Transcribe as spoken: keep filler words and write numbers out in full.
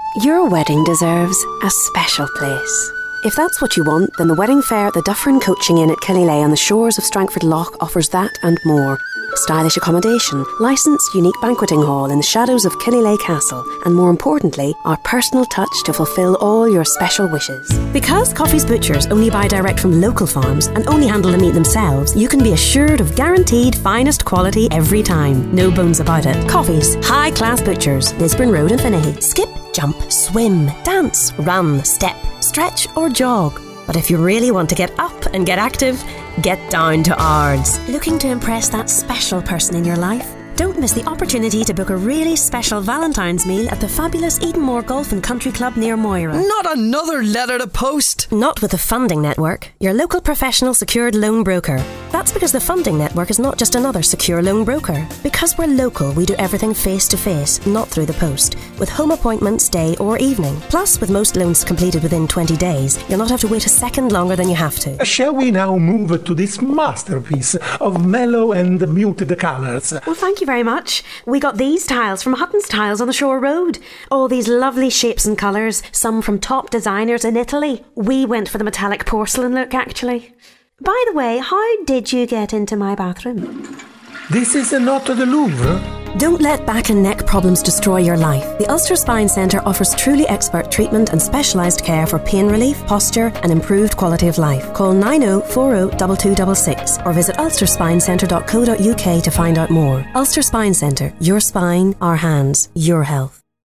Your wedding deserves a special place. If that's what you want, then the wedding fair at the Dufferin Coaching Inn at Killylay on the shores of Strangford Lough offers that and more. Stylish accommodation, licensed unique banqueting hall in the shadows of Killylay Castle, and more importantly, our personal touch to fulfil all your special wishes. Because Coffey's Butchers only buy direct from local farms and only handle the meat themselves, you can be assured of guaranteed finest quality every time. No bones about it. Coffey's high-class butchers, Lisburn Road in Finaghy. Skip, jump, swim, dance, run, step, stretch or jog. But if you really want to get up and get active, get down to Ards. Looking to impress that special person in your life? Don't miss the opportunity to book a really special Valentine's meal at the fabulous Edenmore Golf and Country Club near Moira. Not another letter to post! Not with the Funding Network, your local professional secured loan broker. That's because the Funding Network is not just another secure loan broker. Because we're local, we do everything face-to-face, not through the post, with home appointments day or evening. Plus, with most loans completed within twenty days, you'll not have to wait a second longer than you have to. Shall we now move to this masterpiece of mellow and muted colours? Well, thank you very much. We got these tiles from Hutton's Tiles on the Shore Road. All these lovely shapes and colours, some from top designers in Italy. We went for the metallic porcelain look, actually. By the way, how did you get into my bathroom? This is not the Louvre. Don't let back and neck problems destroy your life. The Ulster Spine Centre offers truly expert treatment and specialised care for pain relief, posture and improved quality of life. Call nine oh four oh two two six six or visit ulster spine centre dot co dot uk to find out more. Ulster Spine Centre. Your spine, our hands, your health.